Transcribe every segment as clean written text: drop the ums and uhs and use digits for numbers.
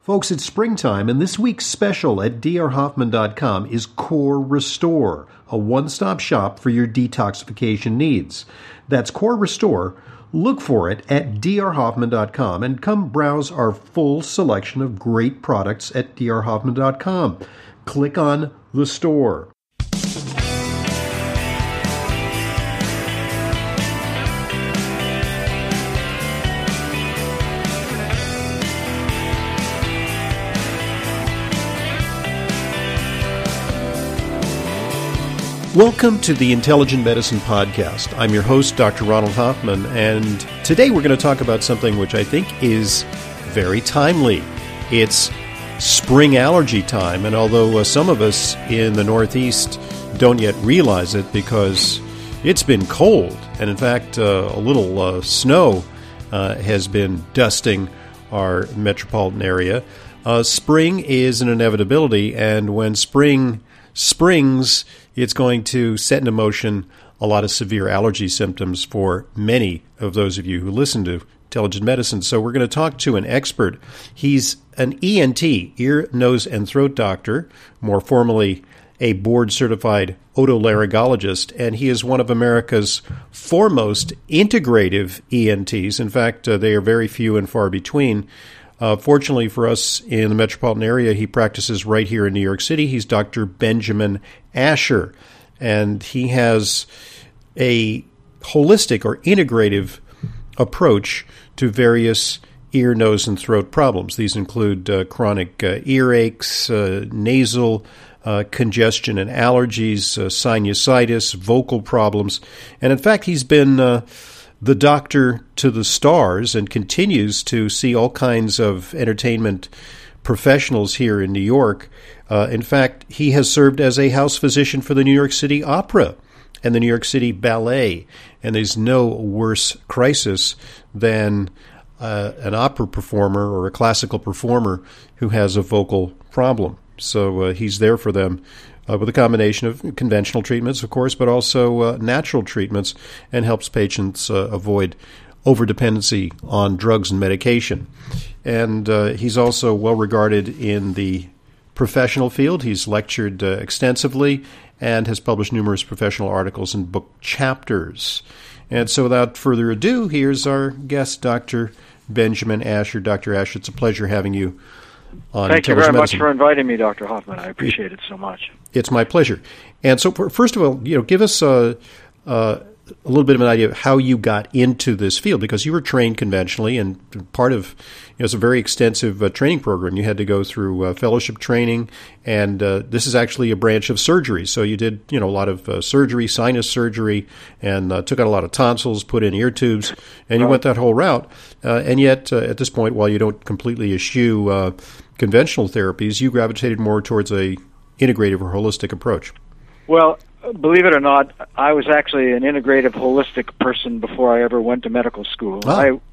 Folks, it's springtime, and this week's special at drhoffman.com is Core Restore, a one-stop shop for your detoxification needs. That's Core Restore. Look for it at drhoffman.com and come browse our full selection of great products at drhoffman.com. Click on the store. Welcome to the Intelligent Medicine Podcast. I'm your host, Dr. Ronald Hoffman, and today we're going to talk about something which I think is very timely. It's spring allergy time, and although some of us in the Northeast don't yet realize it because it's been cold, and in fact a little snow has been dusting our metropolitan area, spring is an inevitability, and when spring springs, it's going to set into motion a lot of severe allergy symptoms for many of those of you who listen to Intelligent Medicine. So we're going to talk to an expert. He's an ENT, ear, nose, and throat doctor, more formally a board-certified otolaryngologist, and he is one of America's foremost integrative ENTs. In fact, they are very few and far between. Fortunately for us in the metropolitan area, he practices right here in New York City. He's Dr. Benjamin Asher, and he has a holistic or integrative approach to various ear, nose, and throat problems. These include chronic earaches, nasal congestion and allergies, sinusitis, vocal problems. And in fact, he's been the doctor to the stars and continues to see all kinds of entertainment professionals here in New York. In fact, he has served as a house physician for the New York City Opera and the New York City Ballet. And there's no worse crisis than an opera performer or a classical performer who has a vocal problem. So he's there for them with a combination of conventional treatments, of course, but also natural treatments, and helps patients avoid overdependency on drugs and medication. And he's also well regarded in the professional field. He's lectured extensively and has published numerous professional articles and book chapters. And so without further ado, here's our guest, Dr. Benjamin Asher. Dr. Asher, it's a pleasure having you on Thank you very Medicine. much for inviting me, Dr. Hoffman. I appreciate it so much. It's my pleasure. And so, first of all, give us a little bit of an idea of how you got into this field, because you were trained conventionally, and part of it's a very extensive training program. You had to go through fellowship training, and this is actually a branch of surgery. So you did a lot of surgery, sinus surgery, and took out a lot of tonsils, put in ear tubes, and you went that whole route. And yet, at this point, while you don't completely eschew conventional therapies, you gravitated more towards a integrative or holistic approach. Well, believe it or not, I was actually an integrative, holistic person before I ever went to medical school. Oh.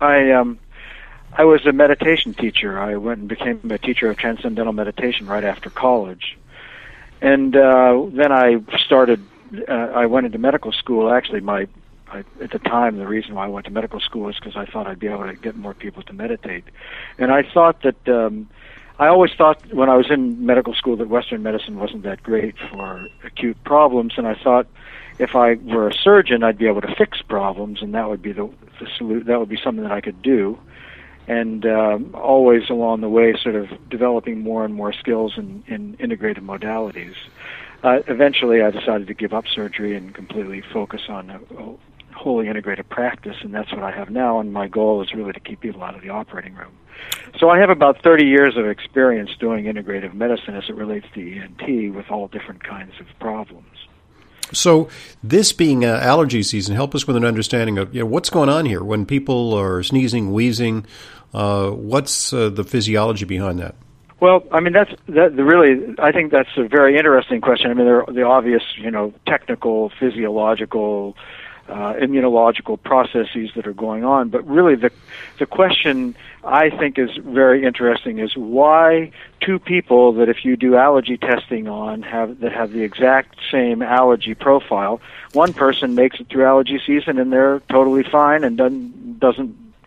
I was a meditation teacher. I went and became a teacher of transcendental meditation right after college. And then I started, I went into medical school. Actually, at the time, the reason why I went to medical school was because I thought I'd be able to get more people to meditate. And I thought that I always thought when I was in medical school that Western medicine wasn't that great for acute problems, and I thought if I were a surgeon, I'd be able to fix problems, and that would be that would be something that I could do. And always along the way, sort of developing more and more skills in integrative modalities. Eventually, I decided to give up surgery and completely focus on a wholly integrated practice, and that's what I have now, and my goal is really to keep people out of the operating room. So I have about 30 years of experience doing integrative medicine as it relates to ENT with all different kinds of problems. So this being allergy season, help us with an understanding of what's going on here when people are sneezing, wheezing. What's the physiology behind that? Well, I mean, I think that's a very interesting question. I mean, there are the obvious, technical, physiological, immunological processes that are going on, but really the question I think is very interesting is why two people that if you do allergy testing on have the exact same allergy profile, one person makes it through allergy season and they're totally fine and doesn't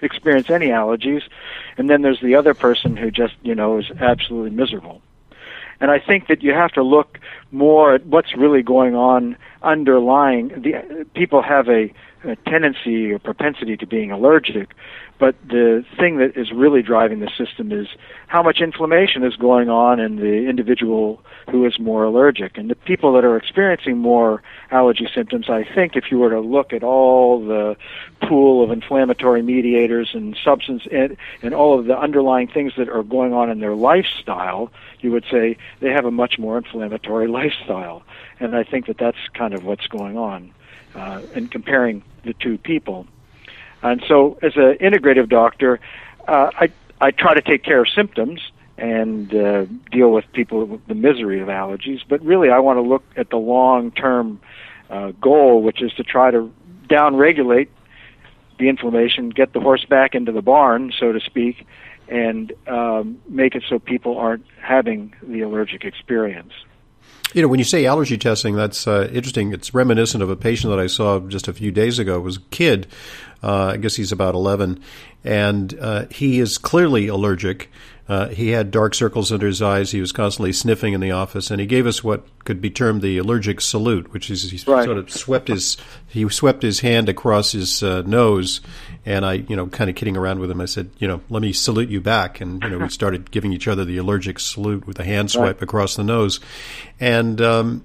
experience any allergies, and then there's the other person who just, is absolutely miserable. And I think that you have to look more at what's really going on underlying. People have a tendency or propensity to being allergic, but the thing that is really driving the system is how much inflammation is going on in the individual who is more allergic. And the people that are experiencing more allergy symptoms, I think if you were to look at all the pool of inflammatory mediators and substance and all of the underlying things that are going on in their lifestyle, you would say they have a much more inflammatory lifestyle. And I think that that's kind of what's going on in comparing the two people. And so as an integrative doctor, I try to take care of symptoms and deal with people with the misery of allergies, but really I want to look at the long-term goal, which is to try to downregulate the inflammation, get the horse back into the barn, so to speak, and make it so people aren't having the allergic experience. When you say allergy testing, that's interesting. It's reminiscent of a patient that I saw just a few days ago. It was a kid. I guess he's about 11, and he is clearly allergic. He had dark circles under his eyes. He was constantly sniffing in the office, and he gave us what could be termed the allergic salute, which is he sort of swept his hand across his nose, and I, kind of kidding around with him, I said, let me salute you back, and we started giving each other the allergic salute with a hand swipe across the nose, and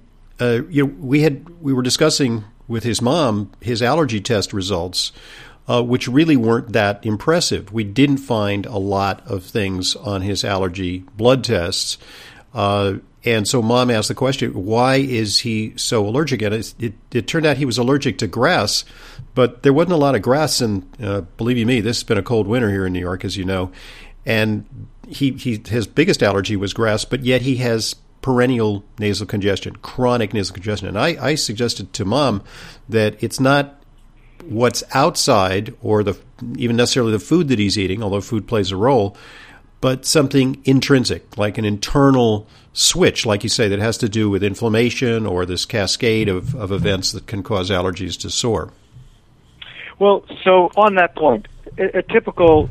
we were discussing with his mom his allergy test results. Which really weren't that impressive. We didn't find a lot of things on his allergy blood tests. And so Mom asked the question, why is he so allergic? And it turned out he was allergic to grass, but there wasn't a lot of grass. And believe you me, this has been a cold winter here in New York, as you know. And his biggest allergy was grass, but yet he has perennial nasal congestion, chronic nasal congestion. And I suggested to Mom that it's not what's outside or even necessarily the food that he's eating, although food plays a role, but something intrinsic, like an internal switch, like you say, that has to do with inflammation or this cascade of events that can cause allergies to soar. Well, so on that point, a typical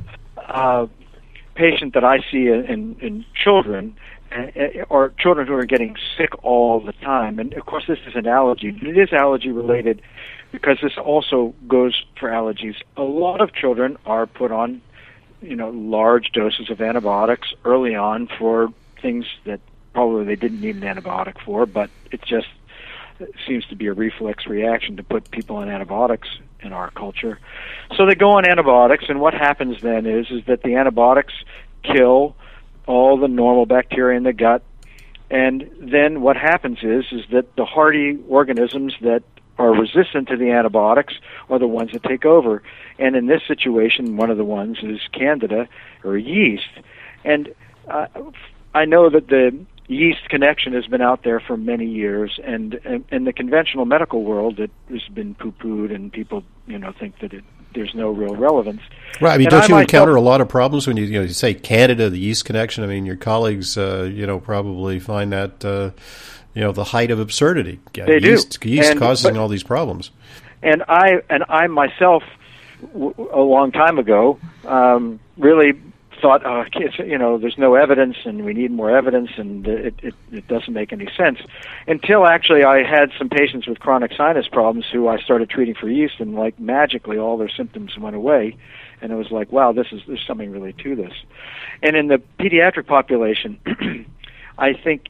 patient that I see in children, or children who are getting sick all the time, and of course this is an allergy, but it is allergy related because this also goes for allergies. A lot of children are put on, large doses of antibiotics early on for things that probably they didn't need an antibiotic for, but it just seems to be a reflex reaction to put people on antibiotics in our culture. So they go on antibiotics, and what happens then is that the antibiotics kill all the normal bacteria in the gut, and then what happens is that the hardy organisms that are resistant to the antibiotics are the ones that take over. And in this situation, one of the ones is Candida or yeast. And I know that the yeast connection has been out there for many years, and in the conventional medical world, it has been poo-pooed, and people, think that there's no real relevance. Right. I mean, don't you encounter a lot of problems when you say Candida, the yeast connection? I mean, your colleagues, probably find that, the height of absurdity. They yeast do. Causing all these problems. And I myself, a long time ago, really thought, there's no evidence, and we need more evidence, and it doesn't make any sense. Until actually I had some patients with chronic sinus problems who I started treating for yeast, and like magically all their symptoms went away, and it was like, wow, there's something really to this. And in the pediatric population, I think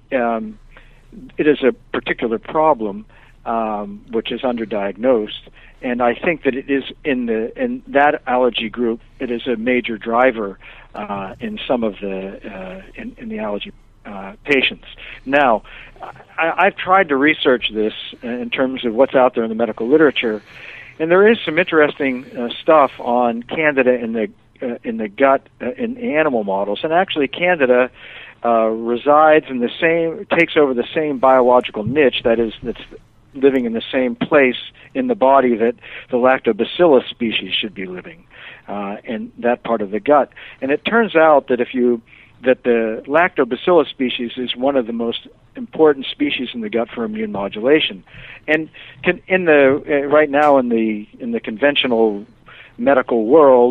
it is a particular problem which is underdiagnosed. And I think that it is in that allergy group, it is a major driver in some of the in the allergy patients. Now, I've tried to research this in terms of what's out there in the medical literature, and there is some interesting stuff on Candida in the gut in animal models. And actually, Candida resides in takes over the same biological niche that's living in the same place in the body that the Lactobacillus species should be living, in that part of the gut. And it turns out that that the Lactobacillus species is one of the most important species in the gut for immune modulation. And right now in the conventional medical world,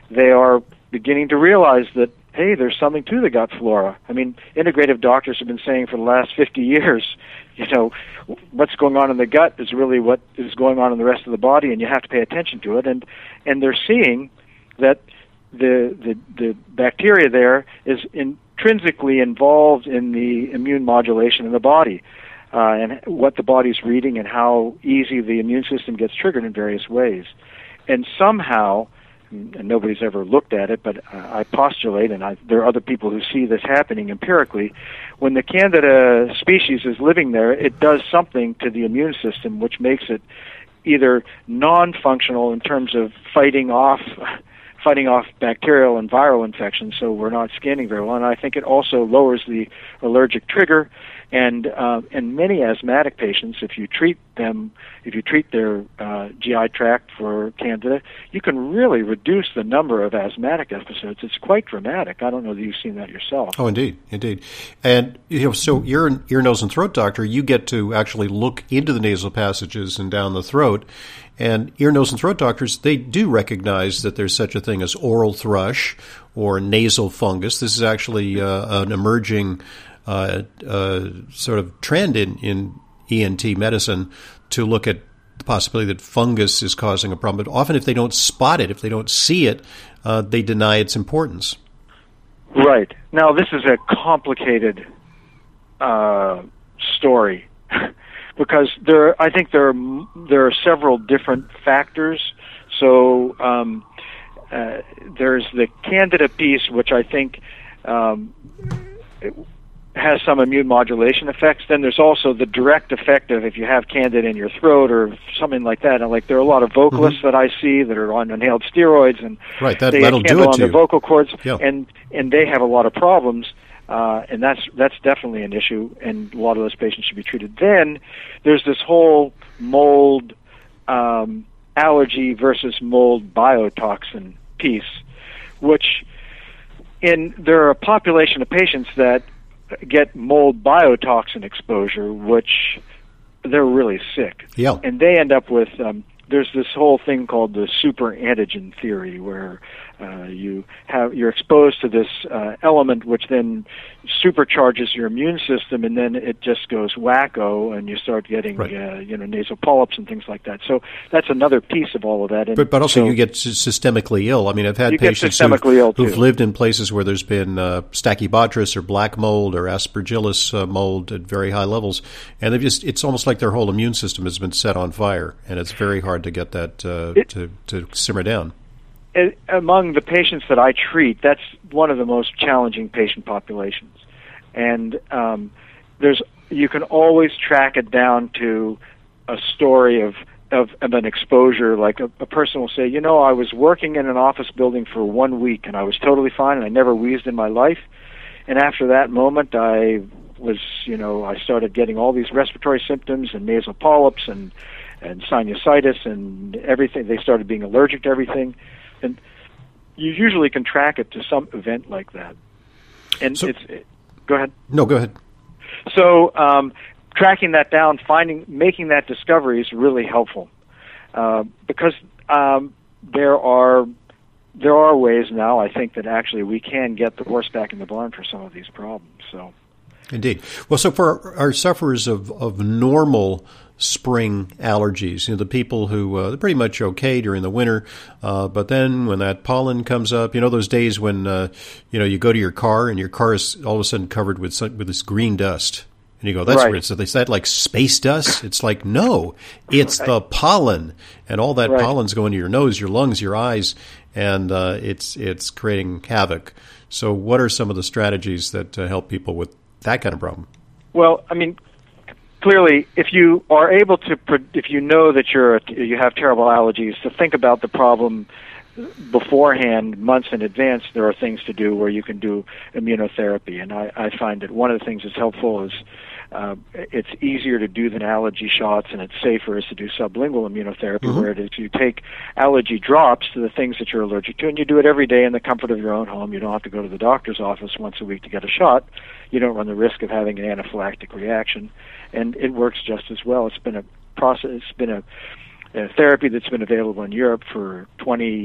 they are beginning to realize that, hey, there's something to the gut flora. I mean, integrative doctors have been saying for the last 50 years, what's going on in the gut is really what is going on in the rest of the body, and you have to pay attention to it. And they're seeing that the bacteria there is intrinsically involved in the immune modulation in the body, and what the body's reading and how easy the immune system gets triggered in various ways. And somehow, and nobody's ever looked at it, but I postulate, and there are other people who see this happening empirically, when the Candida species is living there, it does something to the immune system which makes it either non-functional in terms of fighting off bacterial and viral infections, so we're not scanning very well. And I think it also lowers the allergic trigger. And many asthmatic patients, if you treat their GI tract for Candida, you can really reduce the number of asthmatic episodes. It's quite dramatic. I don't know that you've seen that yourself. Oh, indeed. And so you're an ear, nose, and throat doctor. You get to actually look into the nasal passages and down the throat. And ear, nose, and throat doctors, they do recognize that there's such a thing as oral thrush or nasal fungus. This is actually an emerging sort of trend in ENT medicine to look at the possibility that fungus is causing a problem. But often if they don't spot it, if they don't see it, they deny its importance. Right. Now, this is a complicated story because I think there are several different factors. So there's the Candida piece, which I think has some immune modulation effects. Then there's also the direct effect of if you have Candida in your throat or something like that. And like there are a lot of vocalists that I see that are on inhaled steroids, and right, they that'll have do Candida it on to their you. vocal cords, Yeah. and they have a lot of problems. And that's definitely an issue, and a lot of those patients should be treated. Then there's this whole mold allergy versus mold biotoxin piece, which there are a population of patients that get mold biotoxin exposure, which they're really sick. Yeah. And they end up with, there's this whole thing called the super antigen theory, where you're exposed to this element which then supercharges your immune system, and then it just goes wacko, and you start getting nasal polyps and things like that. So that's another piece of all of that. And but also so you get systemically ill. I mean, I've had patients who've lived in places where there's been Stachybotrys or black mold or Aspergillus mold at very high levels, and it's almost like their whole immune system has been set on fire, and it's very hard to get that to simmer down. Among the patients that I treat, that's one of the most challenging patient populations. And you can always track it down to a story of an exposure. Like a person will say, I was working in an office building for 1 week, and I was totally fine, and I never wheezed in my life. And after that moment, I started getting all these respiratory symptoms and nasal polyps and sinusitis and everything. They started being allergic to everything. And you usually can track it to some event like that. And go ahead. No, go ahead. So tracking that down, making that discovery is really helpful because there are ways now, I think, that actually we can get the horse back in the barn for some of these problems. So, indeed. Well, so for our sufferers of normal spring allergies, the people who they're pretty much okay during the winter, but then when that pollen comes up, those days when you go to your car and your car is all of a sudden covered with this green dust, and you go, that's weird. So is that like space dust? It's like, no, it's the pollen, and all that pollen's going to your nose, your lungs, your eyes, and it's creating havoc. So what are some of the strategies that help people with that kind of problem? Well, I mean, clearly, if you are able to, if you know that you have terrible allergies, to think about the problem beforehand, months in advance, there are things to do where you can do immunotherapy. And I find that one of the things that's helpful is it's easier to do than allergy shots, and it's safer is to do sublingual immunotherapy, where it is you take allergy drops to the things that you're allergic to, and you do it every day in the comfort of your own home. You don't have to go to the doctor's office once a week to get a shot. You don't run the risk of having an anaphylactic reaction, and it works just as well. It's been a process. It's been a therapy that's been available in Europe for 20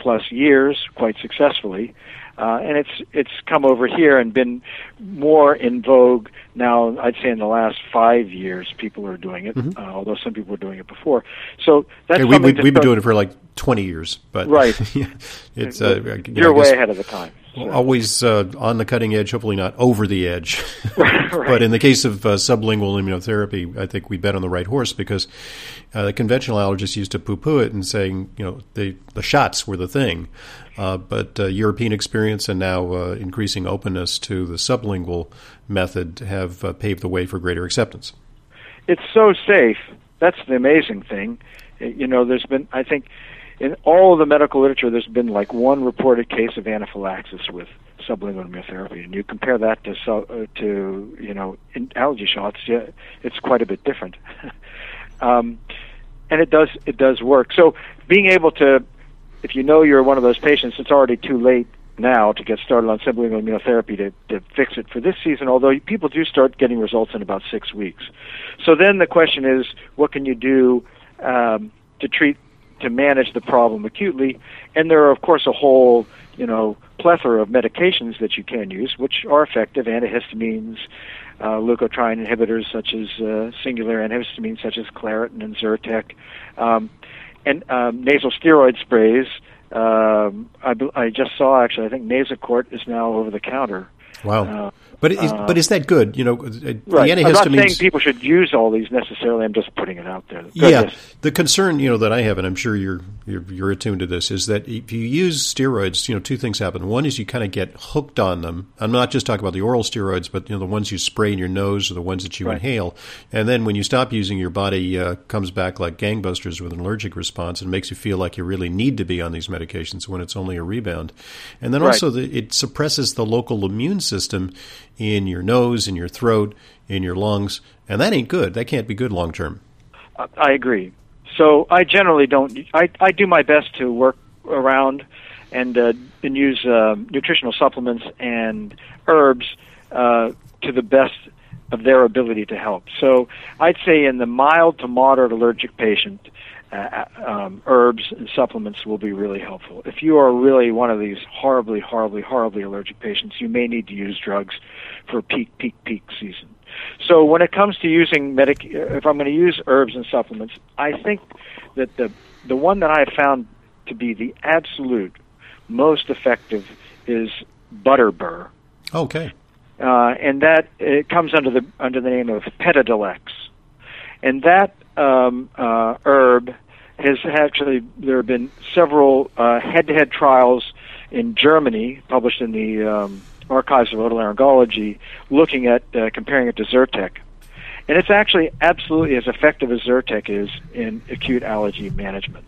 plus years quite successfully. And it's come over here and been more in vogue now. I'd say in the last 5 years, people are doing it, although some people were doing it before. So that's we've been doing it for like 20 years, but right. It's you're way ahead of the time. So. Always on the cutting edge, hopefully not over the edge. Right. But in the case of sublingual immunotherapy, I think we bet on the right horse because the conventional allergists used to poo-poo it and saying, the shots were the thing. But European experience and now increasing openness to the sublingual method have paved the way for greater acceptance. It's so safe. That's the amazing thing. There's been, I think, in all of the medical literature, there's been like one reported case of anaphylaxis with sublingual immunotherapy, and you compare that to allergy shots. Yeah, it's quite a bit different, and it does work. So being able to, if you're one of those patients, it's already too late now to get started on sublingual immunotherapy to fix it for this season, although people do start getting results in about 6 weeks. So then the question is, what can you do to manage the problem acutely? And there are, of course, a whole, plethora of medications that you can use, which are effective: antihistamines, leukotriene inhibitors such as singular antihistamines such as Claritin and Zyrtec, and nasal steroid sprays. I just saw, actually, I think Nasacort is now over the counter. Wow. But is that good? The right. antihistamines. I'm not saying people should use all these necessarily. I'm just putting it out there. The concern that I have, and I'm sure you're attuned to this, is that if you use steroids, two things happen. One is you kind of get hooked on them. I'm not just talking about the oral steroids, but the ones you spray in your nose or the ones that you inhale. And then when you stop using, your body comes back like gangbusters with an allergic response and makes you feel like you really need to be on these medications when it's only a rebound. And then also it suppresses the local immune system in your nose, in your throat, in your lungs, and that ain't good. That can't be good long term. I agree. So I generally don't. I do my best to work around and use nutritional supplements and herbs to the best of their ability to help. So I'd say in the mild to moderate allergic patient, herbs and supplements will be really helpful. If you are really one of these horribly, horribly, horribly allergic patients, you may need to use drugs for peak season. So when it comes to using if I'm going to use herbs and supplements, I think that the one that I have found to be the absolute most effective is Butterbur. Okay. And that it comes under the name of Petadilex, and that herb has actually, there have been several head-to-head trials in Germany published in the Archives of Otolaryngology looking at comparing it to Zyrtec. And it's actually absolutely as effective as Zyrtec is in acute allergy management.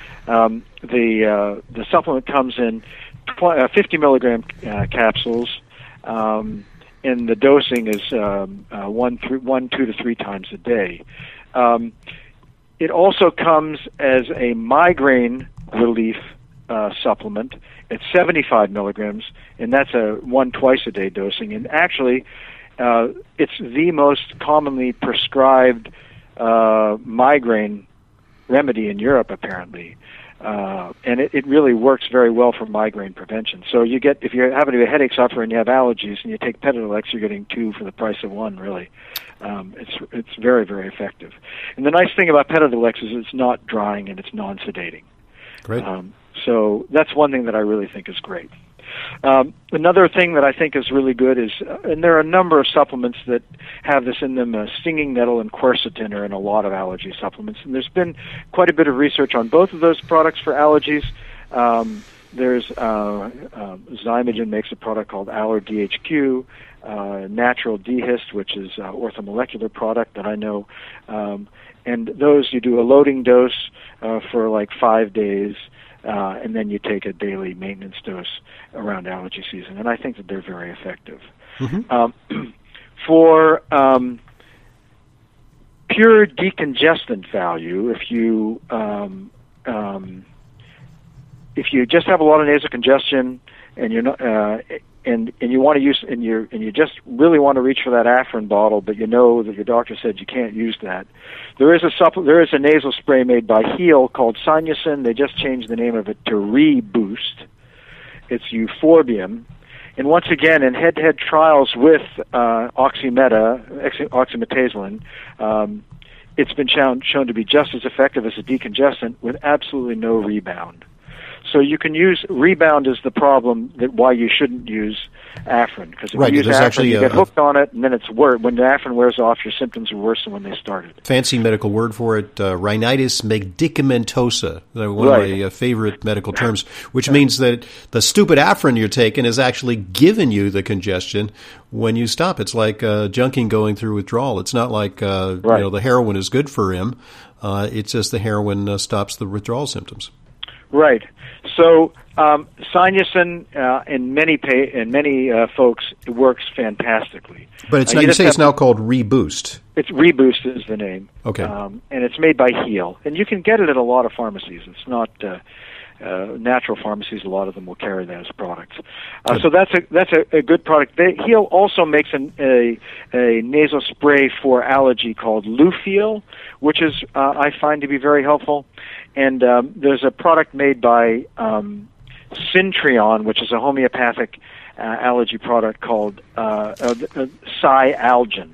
The supplement comes in 50 milligram capsules, and the dosing is 2 to 3 times a day. It also comes as a migraine relief supplement at 75 milligrams, and that's a twice a day dosing. And actually, it's the most commonly prescribed migraine remedy in Europe, apparently. And it really works very well for migraine prevention. So if you're having a headache suffer and you have allergies and you take Petadilex, you're getting 2 for the price of 1, really. It's very, very effective. And the nice thing about Petadilex is it's not drying and it's non-sedating. Great. So that's one thing that I really think is great. Another thing that I think is really good is, and there are a number of supplements that have this in them, stinging nettle and quercetin are in a lot of allergy supplements, and there's been quite a bit of research on both of those products for allergies. There's Zymogen makes a product called Aller DHQ, Natural Dehist, which is an orthomolecular product that I know, and those you do a loading dose for like 5 days, and then you take a daily maintenance dose around allergy season, and I think that they're very effective. Mm-hmm. For pure decongestant value, if you just have a lot of nasal congestion and you're not and you want to use and you just really want to reach for that Afrin bottle, but you know that your doctor said you can't use that. There is a nasal spray made by Heal called Sinusin. They just changed the name of it to Reboost. It's euphorbium. And once again, in head-to-head trials with oxymetazoline, it's been shown to be just as effective as a decongestant with absolutely no rebound. So you can use rebound is the problem that why you shouldn't use Afrin, because if you use Afrin, you get hooked on it, and then it's worse. When the Afrin wears off, your symptoms are worse than when they started. Fancy medical word for it, rhinitis medicamentosa, one of my favorite medical terms, which means that the stupid Afrin you're taking is actually giving you the congestion when you stop. It's like junkie going through withdrawal. It's not like the heroin is good for him. It's just the heroin stops the withdrawal symptoms. Right. So Sinusin in many folks it works fantastically. But it's not, you say it's now called Reboost. It's Reboost is the name. Okay. And it's made by Heal, and you can get it at a lot of pharmacies. It's not natural pharmacies. A lot of them will carry that as products. So that's a good product. Heal also makes a nasal spray for allergy called Lufiel, which is I find to be very helpful. And there's a product made by Syntreon, which is a homeopathic allergy product called Cyalgin.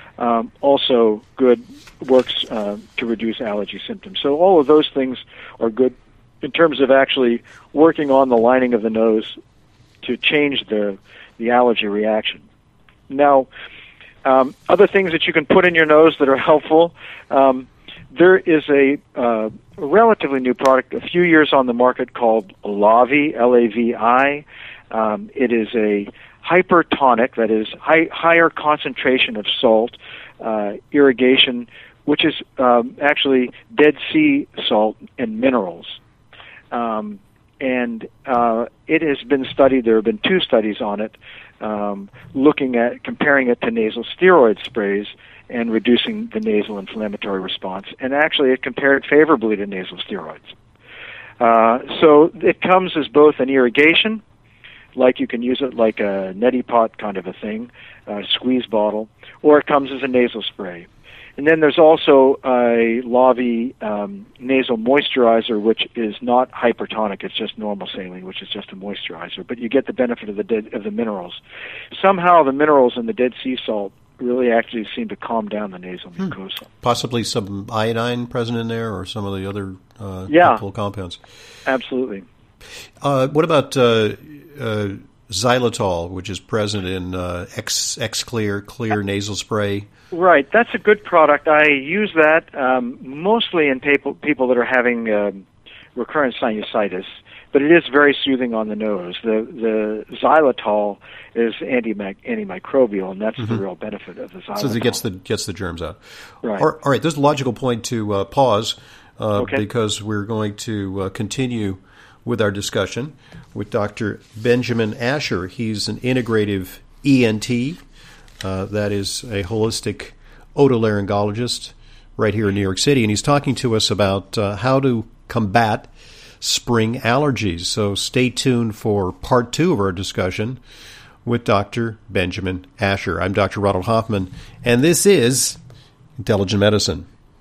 Also good, works to reduce allergy symptoms. So all of those things are good in terms of actually working on the lining of the nose to change the allergy reaction. Now, other things that you can put in your nose that are helpful, there is a relatively new product, a few years on the market, called Lavi, L-A-V-I. It is a hypertonic, that is higher concentration of salt, irrigation, which is actually Dead Sea salt and minerals. And it has been studied. There have been 2 studies on it, looking at comparing it to nasal steroid sprays and reducing the nasal inflammatory response. And actually, it compared favorably to nasal steroids. So it comes as both an irrigation, like you can use it like a neti pot kind of a thing, a squeeze bottle, or it comes as a nasal spray. And then there's also a Lavi nasal moisturizer, which is not hypertonic. It's just normal saline, which is just a moisturizer. But you get the benefit of the minerals. Somehow the minerals in the Dead Sea salt really actually seem to calm down the nasal mucosa. Possibly some iodine present in there, or some of the other helpful compounds. Absolutely. What about xylitol, which is present in X-Clear nasal spray? Right, that's a good product. I use that mostly in people that are having recurrent sinusitis, but it is very soothing on the nose. The xylitol is antimicrobial, and that's the real benefit of the xylitol. So it gets the germs out. Right. All right, there's a logical point to pause because we're going to continue with our discussion with Dr. Benjamin Asher. He's an integrative ENT. That is a holistic otolaryngologist right here in New York City, and he's talking to us about how to combat spring allergies. So stay tuned for part 2 of our discussion with Dr. Benjamin Asher. I'm Dr. Ronald Hoffman, and this is Intelligent Medicine.